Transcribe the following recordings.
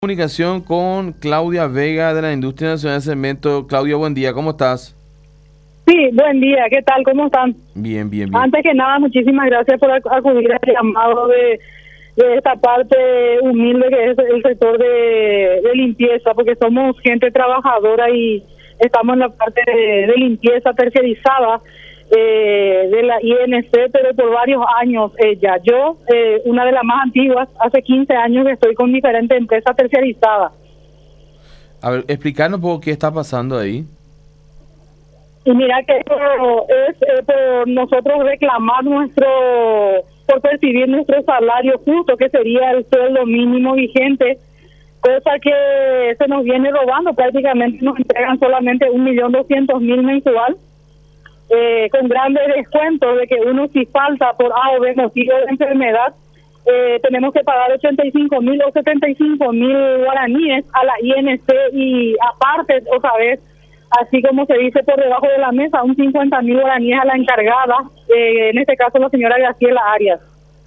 Comunicación con Claudia Vega de la Industria Nacional de Cemento. Claudia, buen día, ¿cómo estás? Sí, buen día, ¿qué tal? ¿Cómo están? Bien, bien, bien. Antes que nada, muchísimas gracias por acudir al llamado de esta parte humilde que es el sector de limpieza, porque somos gente trabajadora y estamos en la parte de limpieza terciarizada de la INC, pero por varios años ya. Yo, una de las más antiguas, hace 15 años que estoy con diferentes empresas terciarizadas. A ver, explicarnos un poco qué está pasando ahí. Y mira que eso es por nosotros reclamar por percibir nuestro salario justo, que sería el sueldo mínimo vigente, cosa que se nos viene robando. Prácticamente nos entregan solamente 1.200.000 mensual, con grandes descuentos de que uno, si falta por A o B motivo de enfermedad, tenemos que pagar 85.000 o 75.000 guaraníes a la INC, y aparte, o sabes, así como se dice por debajo de la mesa, un 50.000 guaraníes a la encargada, en este caso la señora Graciela Arias.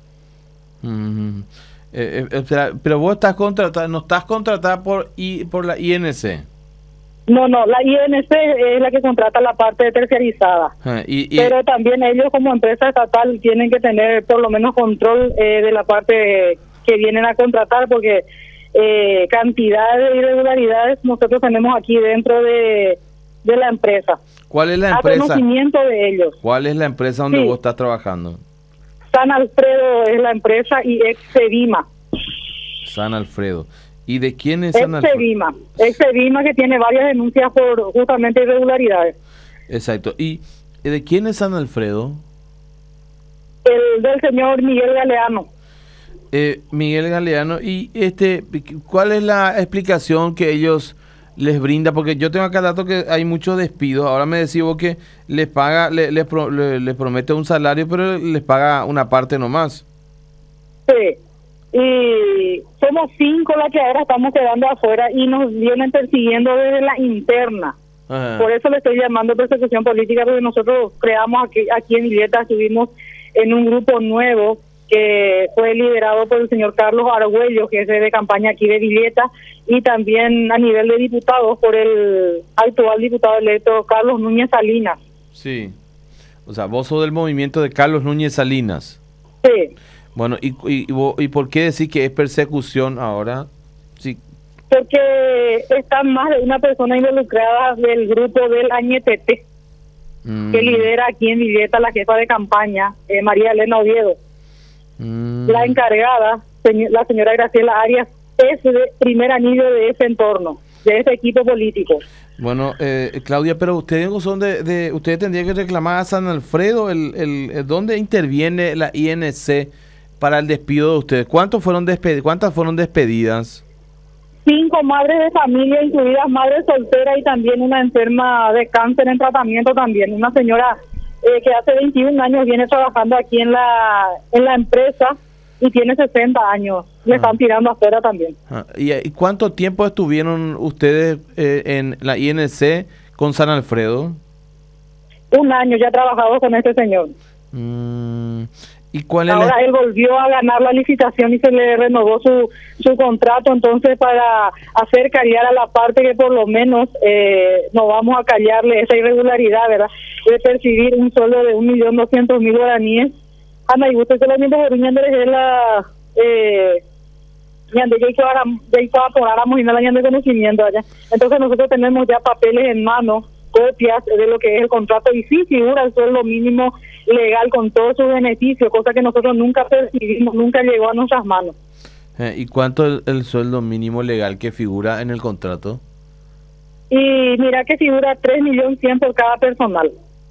Pero vos estás contratada, no estás contratada por la INC. No, la INC es la que contrata la parte terciarizada. Pero también ellos como empresa estatal tienen que tener por lo menos control de la parte que vienen a contratar, porque cantidad de irregularidades nosotros tenemos aquí dentro de la empresa. ¿Cuál es la empresa? A conocimiento de ellos. ¿Cuál es la empresa donde vos estás trabajando? San Alfredo es la empresa y Excedima. San Alfredo. ¿Y de quién es San Alfredo? Excedima, que tiene varias denuncias por justamente irregularidades. Exacto. ¿Y de quién es San Alfredo? El del señor Miguel Galeano. Miguel Galeano. ¿Y cuál es la explicación que ellos les brinda? Porque yo tengo acá datos que hay muchos despidos. Ahora me decís vos que les paga, les promete un salario, pero les paga una parte nomás. Sí. Y somos 5 las que ahora estamos quedando afuera y nos vienen persiguiendo desde la interna. Ajá. Por eso le estoy llamando persecución política, porque nosotros creamos aquí en Villeta, estuvimos en un grupo nuevo que fue liderado por el señor Carlos Argüello, que es de campaña aquí de Villeta, y también a nivel de diputados por el actual diputado electo Carlos Núñez Salinas. Sí, o sea, vos sos del movimiento de Carlos Núñez Salinas. Sí. Bueno, ¿y por qué decir que es persecución ahora? Sí. Porque está más de una persona involucrada del grupo del Añetete, que lidera aquí en Villeta la jefa de campaña, María Elena Oviedo. La encargada, la señora Graciela Arias, es el primer anillo de ese entorno, de ese equipo político. Bueno, Claudia, pero ustedes son ustedes tendrían que reclamar a San Alfredo, ¿dónde interviene la INC para el despido de ustedes? ¿Cuántas fueron despedidas? 5 madres de familia, incluidas madres solteras y también una enferma de cáncer en tratamiento también. Una señora que hace 21 años viene trabajando aquí en la empresa y tiene 60 años. Le están tirando afuera también. ¿Y cuánto tiempo estuvieron ustedes en la INC con San Alfredo? 1 año ya trabajado con este señor. ¿Y cuál es Ahora él volvió a ganar la licitación y se le renovó su contrato, entonces para hacer callar a la parte que por lo menos no vamos a callarle esa irregularidad, ¿verdad? De percibir un sueldo de 1.200.000 guaraníes. Ana, y usted solamente se riñan de la ñande de conocimiento allá. Entonces nosotros tenemos ya papeles en mano, copias de lo que es el contrato, y sí figura el sueldo mínimo legal con todos sus beneficios, cosa que nosotros nunca percibimos, nunca llegó a nuestras manos. ¿Y cuánto el sueldo mínimo legal que figura en el contrato? Y mira que figura 3.100.000 por cada personal.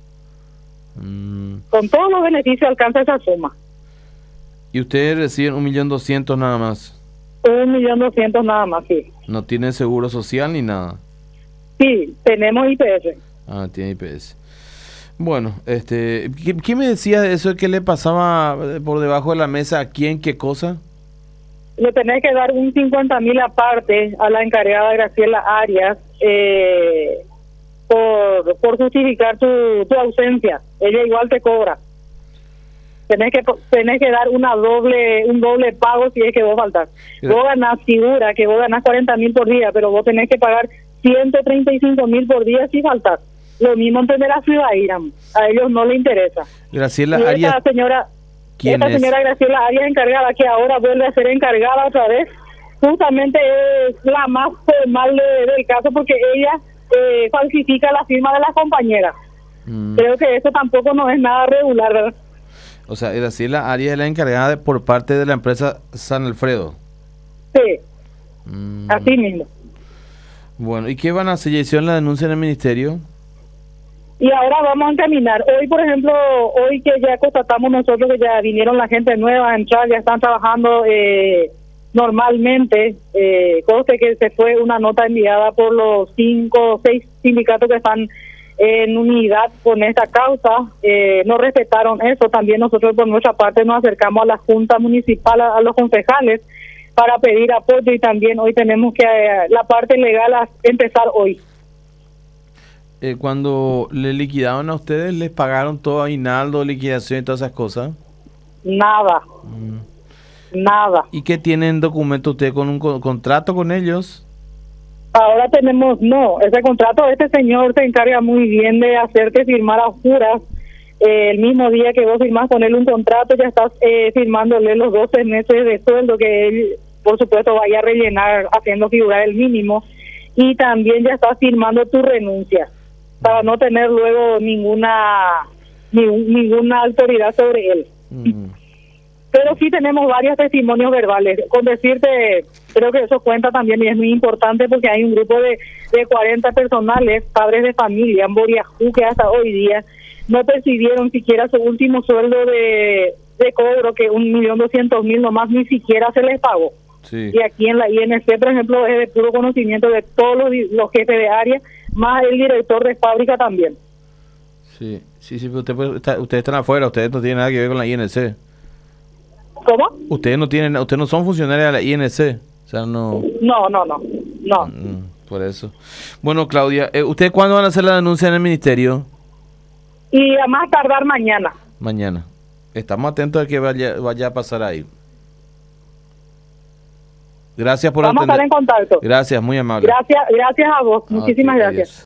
Con todos los beneficios alcanza esa suma. ¿Y ustedes reciben 1.200.000 nada más? 1.200.000 nada más, sí. ¿No tienen seguro social ni nada? Sí, tenemos IPS. Ah, tiene IPS. Bueno, ¿qué me decía de eso que le pasaba por debajo de la mesa? ¿A quién, qué cosa? Le tenés que dar un 50.000 aparte a la encargada Graciela Arias por justificar tu ausencia. Ella igual te cobra. tenés que dar un doble pago si es que vos faltás. Vos ganás, figura que vos ganás 40.000 por día, pero vos tenés que pagar 135.000 por día si faltás. Lo mismo entender a Ciudadira, a ellos no les interesa. Graciela y Arias, esta señora Graciela Arias encargada, que ahora vuelve a ser encargada otra vez, justamente es la más formal del caso, porque ella falsifica la firma de las compañeras. Creo que eso tampoco no es nada regular, ¿verdad? O sea, Graciela Arias es la encargada por parte de la empresa San Alfredo. Sí, así mismo. Bueno, ¿y qué van a hacer? ¿Ya hicieron la denuncia en el ministerio? Y ahora vamos a encaminar. Hoy, por ejemplo, hoy que ya constatamos nosotros que ya vinieron la gente nueva a entrar, ya están trabajando normalmente. Conste que se fue una nota enviada por los 5 o 6 sindicatos que están en unidad con esta causa. No respetaron eso. También nosotros por nuestra parte nos acercamos a la Junta Municipal, a los concejales, para pedir apoyo, y también hoy tenemos que la parte legal a empezar hoy. Cuando le liquidaron a ustedes, ¿les pagaron todo aguinaldo, liquidación y todas esas cosas? Nada. Nada. ¿Y qué tienen documento ustedes con un contrato con ellos? Ahora tenemos, no, ese contrato, este señor se encarga muy bien de hacerte firmar a juras. El mismo día que vos firmás con él un contrato, ya estás firmándole los 12 meses de sueldo que él, por supuesto, vaya a rellenar haciendo figurar el mínimo, y también ya estás firmando tu renuncia para no tener luego ninguna autoridad sobre él. Pero sí tenemos varios testimonios verbales. Con decirte, creo que eso cuenta también y es muy importante, porque hay un grupo de 40 personales, padres de familia en Boriajú, que hasta hoy día no percibieron siquiera su último sueldo de cobro, que 1.200.000 nomás, ni siquiera se les pagó. Sí. Y aquí en la INC, por ejemplo, es de puro conocimiento de todos los jefes de área, más el director de fábrica también. Sí, ustedes están afuera, ustedes no tienen nada que ver con la INC. ¿Cómo? Ustedes no son funcionarios de la INC, o sea, no. No. Por eso. Bueno, Claudia, ¿ustedes cuándo van a hacer la denuncia en el ministerio? Y a más tardar mañana. Mañana. Estamos atentos a que vaya a pasar ahí. Gracias por Vamos a estar en contacto. Gracias, muy amable. Gracias a vos. Muchísimas gracias. Adiós.